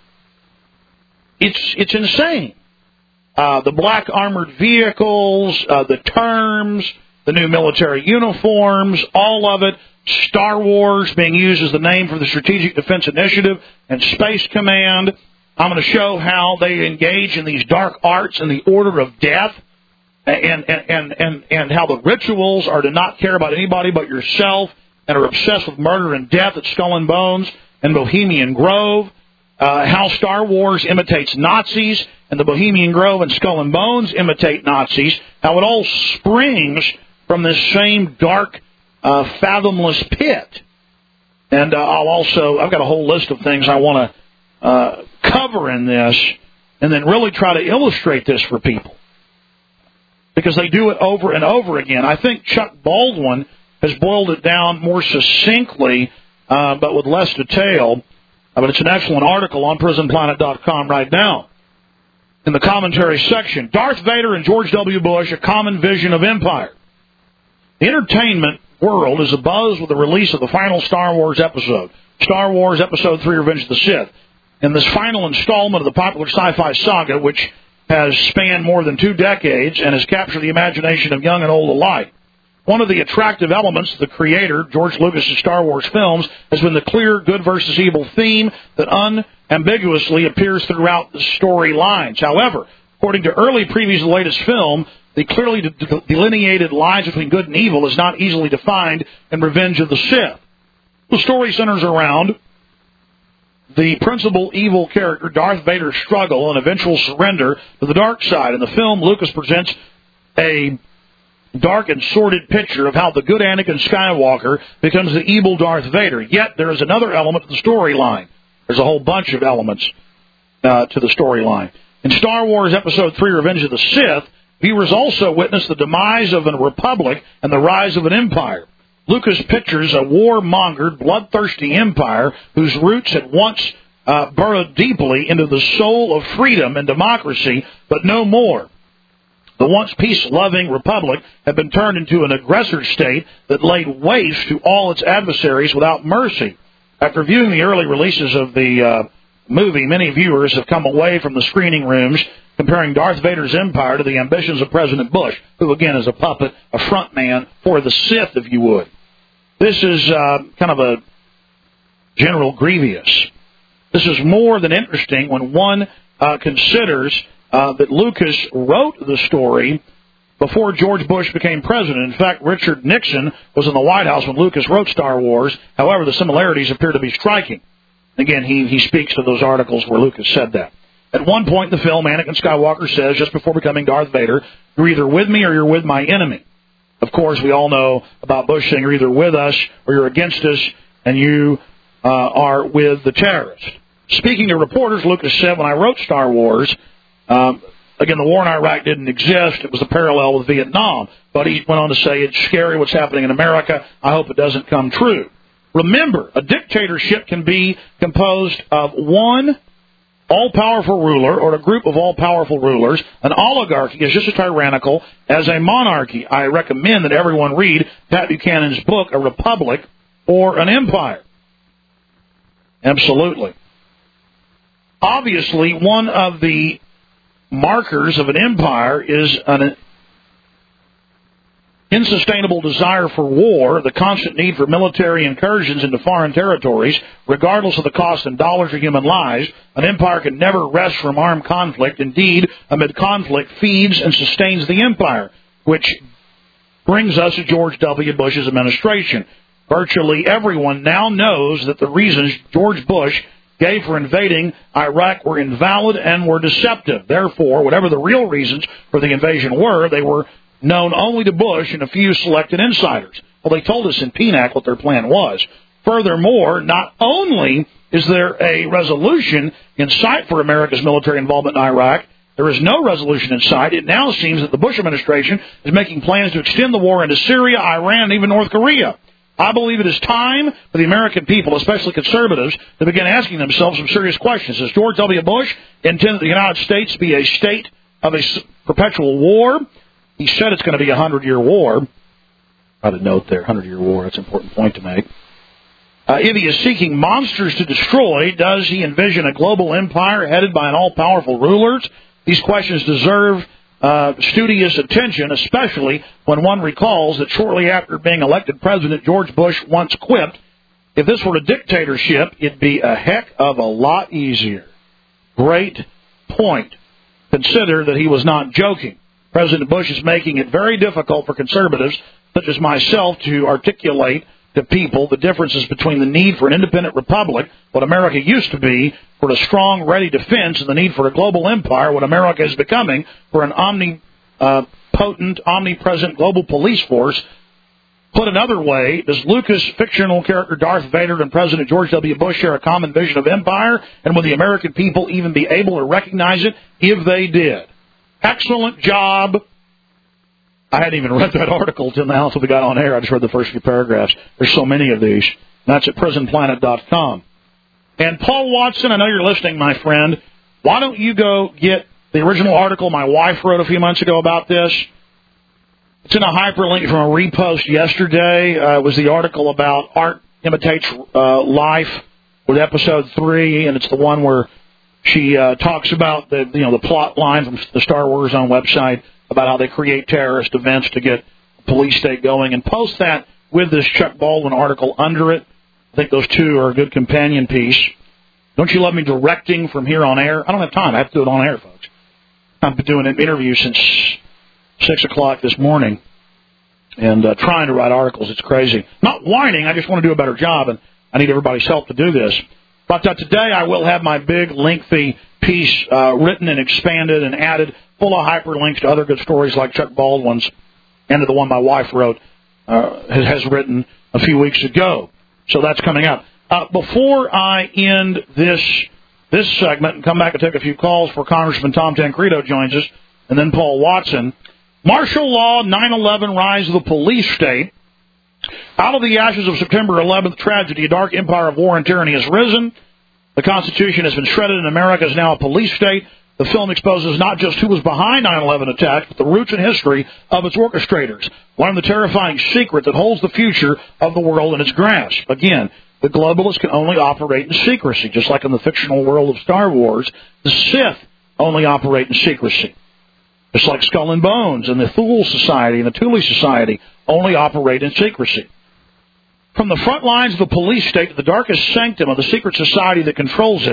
It's it's insane. Uh, the black armored vehicles, uh, the terms, the new military uniforms, all of it. Star Wars being used as the name for the Strategic Defense Initiative and Space Command. I'm going to show how they engage in these dark arts in the order of death, and and, and, and, and how the rituals are to not care about anybody but yourself and are obsessed with murder and death at Skull and Bones and Bohemian Grove. Uh, how Star Wars imitates Nazis and the Bohemian Grove and Skull and Bones imitate Nazis. How it all springs from this same dark, uh, fathomless pit. And uh, I'll also, I've got a whole list of things I want to uh, cover in this and then really try to illustrate this for people. Because they do it over and over again. I think Chuck Baldwin has boiled it down more succinctly, uh, but with less detail. Uh, but it's an excellent article on prison planet dot com right now. In the commentary section, Darth Vader and George W. Bush, a common vision of empire. The entertainment world is abuzz with the release of the final Star Wars episode, Star Wars Episode three, Revenge of the Sith. In this final installment of the popular sci-fi saga, which has spanned more than two decades and has captured the imagination of young and old alike. One of the attractive elements of the creator, George Lucas' Star Wars films, has been the clear good versus evil theme that unambiguously appears throughout the storylines. However, according to early previews of the latest film, the clearly de- delineated lines between good and evil is not easily defined in Revenge of the Sith. The story centers around the principal evil character, Darth Vader's struggle and eventual surrender to the dark side. In the film, Lucas presents a dark and sordid picture of how the good Anakin Skywalker becomes the evil Darth Vader. Yet there is another element to the storyline. There's a whole bunch of elements uh, to the storyline. In Star Wars Episode three, Revenge of the Sith, viewers also witness the demise of a republic and the rise of an empire. Lucas pictures a war-mongered, bloodthirsty empire whose roots had once uh, burrowed deeply into the soul of freedom and democracy, but no more. The once peace-loving republic had been turned into an aggressor state that laid waste to all its adversaries without mercy. After viewing the early releases of the uh, movie, many viewers have come away from the screening rooms comparing Darth Vader's empire to the ambitions of President Bush, who again is a puppet, a front man for the Sith, if you would. This is uh, kind of a General Grievous. This is more than interesting when one uh, considers uh, that Lucas wrote the story before George Bush became president. In fact, Richard Nixon was in the White House when Lucas wrote Star Wars. However, the similarities appear to be striking. Again, he, he speaks to those articles where Lucas said that. At one point in the film, Anakin Skywalker says, just before becoming Darth Vader, you're either with me or you're with my enemy. Of course, we all know about Bush saying you're either with us or you're against us, and you uh, are with the terrorists. Speaking to reporters, Lucas said, when I wrote Star Wars, um, again, the war in Iraq didn't exist. It was a parallel with Vietnam. But he went on to say, it's scary what's happening in America. I hope it doesn't come true. Remember, a dictatorship can be composed of one all-powerful ruler or a group of all-powerful rulers. An oligarchy is just as tyrannical as a monarchy. I recommend that everyone read Pat Buchanan's book, A Republic or an Empire. Absolutely. Obviously, one of the markers of an empire is an insustainable desire for war, the constant need for military incursions into foreign territories, regardless of the cost in dollars or human lives. An empire can never rest from armed conflict. Indeed, amid conflict, feeds and sustains the empire, which brings us to George W. Bush's administration. Virtually everyone now knows that the reasons George Bush gave for invading Iraq were invalid and were deceptive. Therefore, whatever the real reasons for the invasion were, they were known only to Bush and a few selected insiders. Well, they told us in P N A C what their plan was. Furthermore, not only is there a resolution in sight for America's military involvement in Iraq, there is no resolution in sight. It now seems that the Bush administration is making plans to extend the war into Syria, Iran, and even North Korea. I believe it is time for the American people, especially conservatives, to begin asking themselves some serious questions. Does George W. Bush intend the United States to be a state of a perpetual war? He said it's going to be a hundred-year war. Write a note there, hundred-year war. That's an important point to make. Uh, if he is seeking monsters to destroy, does he envision a global empire headed by an all-powerful rulers? These questions deserve uh, studious attention, especially when one recalls that shortly after being elected president, George Bush once quipped, if this were a dictatorship, it'd be a heck of a lot easier. Great point. Consider that he was not joking. President Bush is making it very difficult for conservatives, such as myself, to articulate to people the differences between the need for an independent republic, what America used to be, for a strong, ready defense, and the need for a global empire, what America is becoming, for an omnipotent, omnipresent global police force. Put another way, does Lucas' fictional character Darth Vader and President George W. Bush share a common vision of empire? And would the American people even be able to recognize it if they did? Excellent job. I hadn't even read that article until now until we got on air. I just read the first few paragraphs. There's so many of these. That's at prison planet dot com. And Paul Watson, I know you're listening, my friend. Why don't you go get the original article my wife wrote a few months ago about this? It's in a hyperlink from a repost yesterday. Uh, it was the article about Art Imitates uh, Life with episode three, and it's the one where she uh, talks about the you know the plot line from the Star Wars Zone website about how they create terrorist events to get a police state going, and post that with this Chuck Baldwin article under it. I think those two are a good companion piece. Don't you love me directing from here on air? I don't have time. I have to do it on air, folks. I've been doing an interview since six o'clock this morning and uh, trying to write articles. It's crazy. Not whining. I just want to do a better job, and I need everybody's help to do this. But uh, today I will have my big, lengthy piece uh, written and expanded and added, full of hyperlinks to other good stories like Chuck Baldwin's and to the one my wife wrote, uh, has, has written a few weeks ago. So that's coming up. Uh, before I end this this segment and come back and take a few calls for Congressman Tom Tancredo joins us, and then Paul Watson, martial law, nine eleven, rise of the police state. Out of the ashes of September eleventh tragedy, a dark empire of war and tyranny has risen. The Constitution has been shredded, and America is now a police state. The film exposes not just who was behind nine eleven attacks, but the roots and history of its orchestrators. Learn the terrifying secret that holds the future of the world in its grasp. Again, the globalists can only operate in secrecy, just like in the fictional world of Star Wars. The Sith only operate in secrecy. Just like Skull and Bones and the Thule Society and the Thule Society only operate in secrecy. From the front lines of the police state to the darkest sanctum of the secret society that controls it,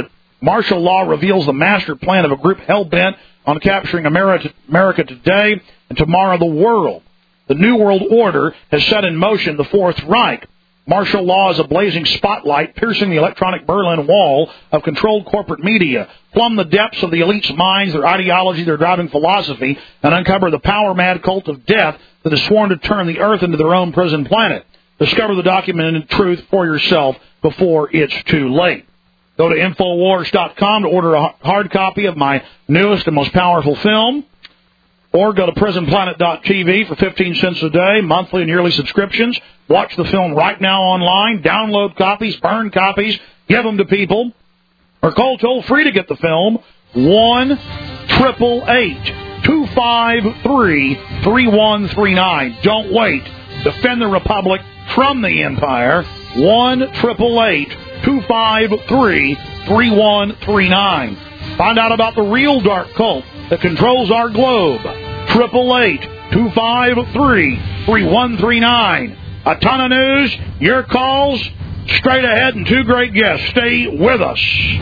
Martial law reveals the master plan of a group hell-bent on capturing America, America today and tomorrow the world. The New World Order has set in motion the Fourth Reich. Martial law is a blazing spotlight piercing the electronic Berlin Wall of controlled corporate media. Plumb the depths of the elite's minds, their ideology, their driving philosophy, and uncover the power-mad cult of death that is sworn to turn the earth into their own prison planet. Discover the documented truth for yourself before it's too late. Go to Infowars dot com to order a hard copy of my newest and most powerful film. Or go to Prison Planet dot T V for fifteen cents a day, monthly and yearly subscriptions. Watch the film right now online. Download copies, burn copies, give them to people. Or call toll-free to get the film, one eight eight eight, two five three, three one three nine. Don't wait. Defend the Republic from the Empire, one eight eight eight, two five three, three one three nine. Find out about the real dark cult that controls our globe. eight eight eight, two five three, three one three nine. A ton of news, your calls, straight ahead, and two great guests. Stay with us.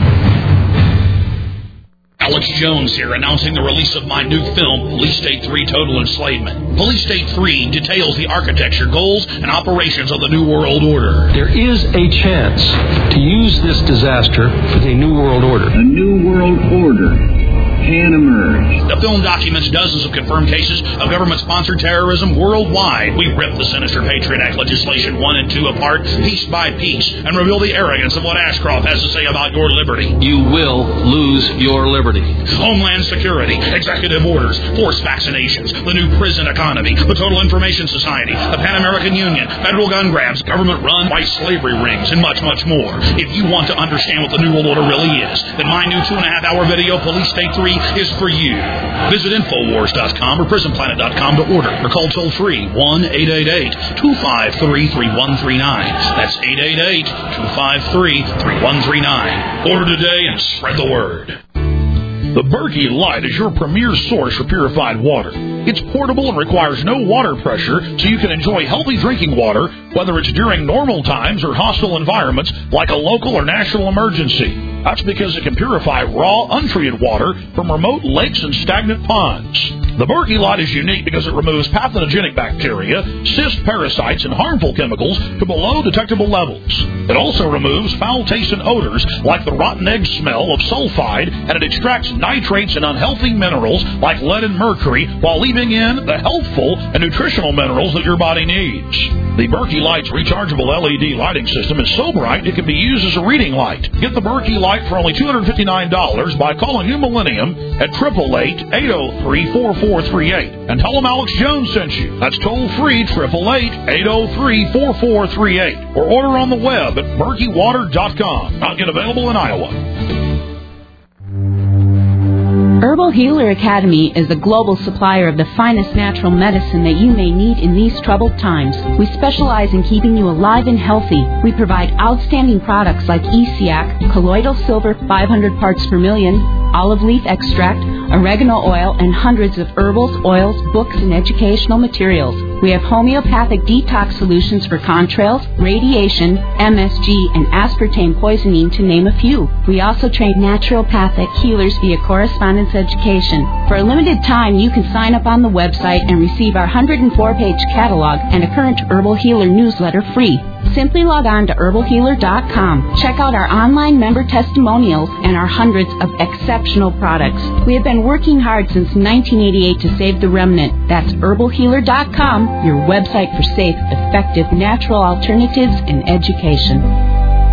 Alex Jones here, announcing the release of my new film, Police State three Total Enslavement. Police State three details the architecture, goals, and operations of the New World Order. There is a chance to use this disaster for the New World Order. A New World Order can emerge. The film documents dozens of confirmed cases of government-sponsored terrorism worldwide. We rip the sinister Patriot Act legislation one and two apart, piece by piece, and reveal the arrogance of what Ashcroft has to say about your liberty. You will lose your liberty. Homeland Security, executive orders, forced vaccinations, the new prison economy, the Total Information Society, the Pan-American Union, federal gun grabs, government-run white slavery rings, and much, much more. If you want to understand what the New World Order really is, then my new two-and-a-half-hour video, Police State three, is for you. Visit Infowars dot com or Prison Planet dot com to order, or call toll-free one eight eight eight, two five three, three one three nine. That's eight eight eight, two five three, three one three nine. Order today and spread the word. The Berkey Light is your premier source for purified water. It's portable and requires no water pressure, so you can enjoy healthy drinking water, whether it's during normal times or hostile environments like a local or national emergency. That's because it can purify raw, untreated water from remote lakes and stagnant ponds. The Berkey Light is unique because it removes pathogenic bacteria, cyst parasites, and harmful chemicals to below detectable levels. It also removes foul taste and odors like the rotten egg smell of sulfide, and it extracts nitrates and unhealthy minerals like lead and mercury while leaving in the healthful and nutritional minerals that your body needs. The Berkey Light's rechargeable L E D lighting system is so bright it can be used as a reading light. Get the Berkey Light for only two hundred fifty-nine dollars by calling New Millennium at eight eight eight, eight oh three, four four three eight. And tell them Alex Jones sent you. That's toll-free, eight eight eight, eight oh three, four four three eight. Or order on the web at berkey water dot com. Not yet available in Iowa. Herbal Healer Academy is the global supplier of the finest natural medicine that you may need in these troubled times. We specialize in keeping you alive and healthy. We provide outstanding products like E C A C, colloidal silver five hundred parts per million, olive leaf extract, oregano oil, and hundreds of herbals, oils, books, and educational materials. We have homeopathic detox solutions for contrails, radiation, M S G, and aspartame poisoning, to name a few. We also train naturopathic healers via correspondence education. For a limited time, you can sign up on the website and receive our one hundred four page catalog and a current Herbal Healer newsletter free. Simply log on to herbal healer dot com. Check out our online member testimonials and our hundreds of exceptional products. We have been working hard since nineteen eighty-eight to save the remnant. That's herbal healer dot com, your website for safe, effective, natural alternatives in education.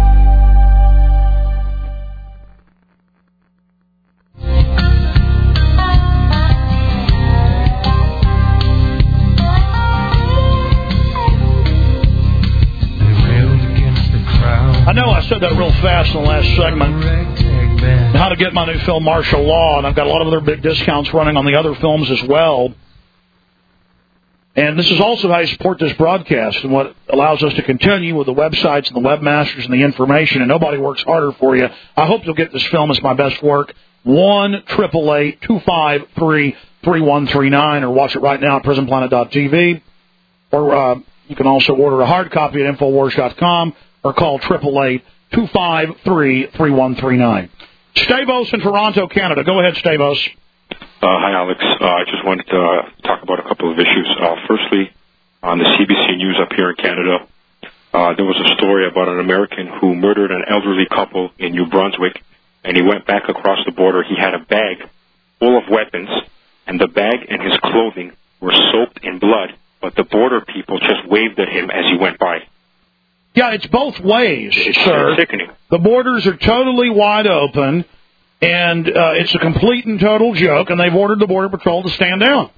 I know I said that real fast in the last segment, how to get my new film, Martial Law, and I've got a lot of other big discounts running on the other films as well. And this is also how you support this broadcast and what allows us to continue with the websites and the webmasters and the information, and nobody works harder for you. I hope you'll get this film as my best work, one eight eight eight, two five three, three one three nine, or watch it right now at prison planet dot t v, or uh, you can also order a hard copy at infowars dot com, or call eight eight eight, two five three, three one three nine. Stavos in Toronto, Canada. Go ahead, Stavos. Uh, hi, Alex. Uh, I just wanted to uh, talk about a couple of issues. Uh, firstly, on the C B C News up here in Canada, uh, there was a story about an American who murdered an elderly couple in New Brunswick, and he went back across the border. He had a bag full of weapons, and the bag and his clothing were soaked in blood, but the border people just waved at him as he went by. Yeah, it's both ways, it's sir. Sickening. The borders are totally wide open, and uh, it's a complete and total joke, and they've ordered the Border Patrol to stand down.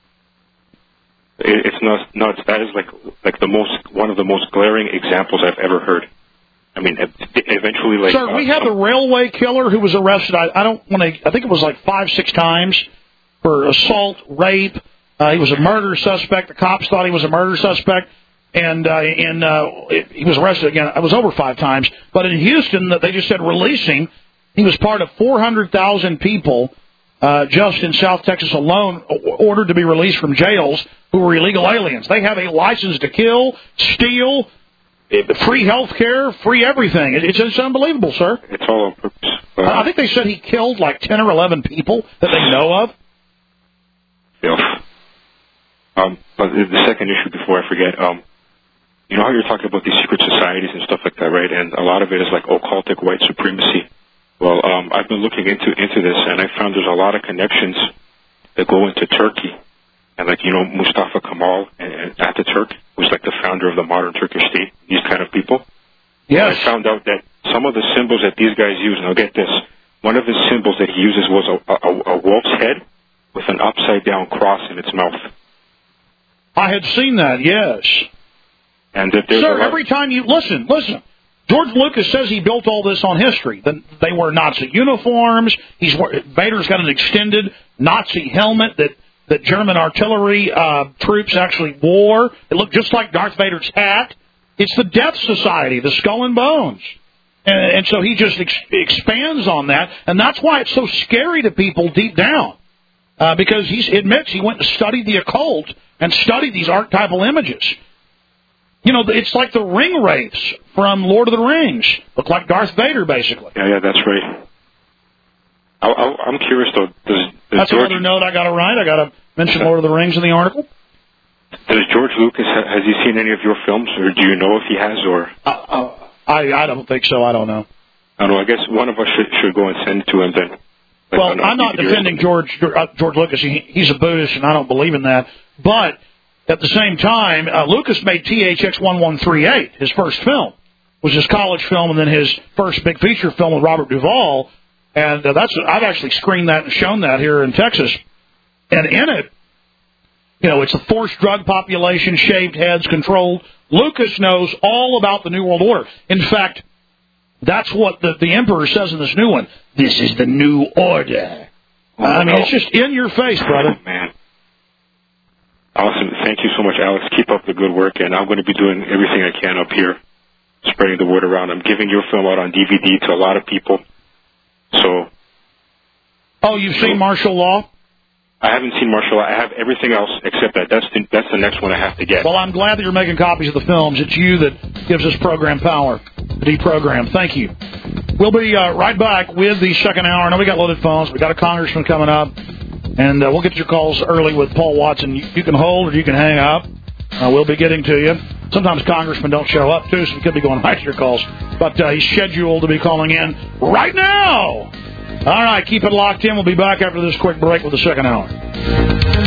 It, it's nuts, nuts. That is like like the most one of the most glaring examples I've ever heard. I mean, eventually, like sir, uh, we had the railway killer who was arrested. I, I don't want to. I think it was like five, six times for assault, rape. Uh, he was a murder suspect. The cops thought he was a murder suspect. And uh, in, uh, he was arrested again. It was over five times. But in Houston, they just said releasing. He was part of four hundred thousand people uh, just in South Texas alone ordered to be released from jails who were illegal aliens. They have a license to kill, steal, free health care, free everything. It's, it's unbelievable, sir. It's all on purpose. Uh, I think they said he killed like ten or eleven people that they know of. Yeah. Um, but the second issue, before I forget, um, you know how you're talking about these secret societies and stuff like that, right? And a lot of it is like occultic white supremacy. Well, um, I've been looking into into this, and I found there's a lot of connections that go into Turkey. And like, you know, Mustafa Kemal and, and Ataturk was like the founder of the modern Turkish state, these kind of people. Yes. And I found out that some of the symbols that these guys use, and I'll get this, one of his symbols that he uses was a, a, a wolf's head with an upside-down cross in its mouth. I had seen that, yes. And that there's Sir, a lot every time you... Listen, listen. George Lucas says he built all this on history. That they wear Nazi uniforms. He's Vader's got an extended Nazi helmet that, that German artillery uh, troops actually wore. It looked just like Darth Vader's hat. It's the Death Society, the Skull and Bones. And, and so he just ex- expands on that. And that's why it's so scary to people deep down. Uh, because he admits he went and studied the occult and studied these archetypal images. You know, it's like the ring wraiths from Lord of the Rings. Look like Darth Vader, basically. Yeah, yeah, that's right. I, I, I'm curious, though. Does, does that's George, another note I got to write. I got to mention Lord of the Rings in the article. Does George Lucas, has he seen any of your films, or do you know if he has, or? Uh, uh, I, I don't think so. I don't know. I don't know. I guess one of us should, should go and send it to him then. Like, well, I'm not defending George uh, George Lucas. He, he's a Buddhist, and I don't believe in that. But at the same time, uh, Lucas made T H X eleven thirty-eight, his first film. It was his college film, and then his first big feature film with Robert Duvall. And uh, that's I've actually screened that and shown that here in Texas. And in it, you know, it's a forced drug population, shaved heads, controlled. Lucas knows all about the New World Order. In fact, that's what the, the Emperor says in this new one. This is the New Order. Oh, I mean, no. it's just in your face, brother. Oh, man. Awesome. Thank you so much, Alex. Keep up the good work, and I'm going to be doing everything I can up here, spreading the word around. I'm giving your film out on D V D to a lot of people. So. Oh, you've seen Martial Law? I haven't seen Martial Law. I have everything else except that. That's the, that's the next one I have to get. Well, I'm glad that you're making copies of the films. It's you that gives us program power to deprogram. Thank you. We'll be uh, right back with the second hour. I know we got loaded phones. We got a congressman coming up. And uh, we'll get your calls early with Paul Watson. You, you can hold or you can hang up. Uh, we'll be getting to you. Sometimes congressmen don't show up, too, so we could be going right to your calls. But uh, he's scheduled to be calling in right now. All right, keep it locked in. We'll be back after this quick break with the second hour.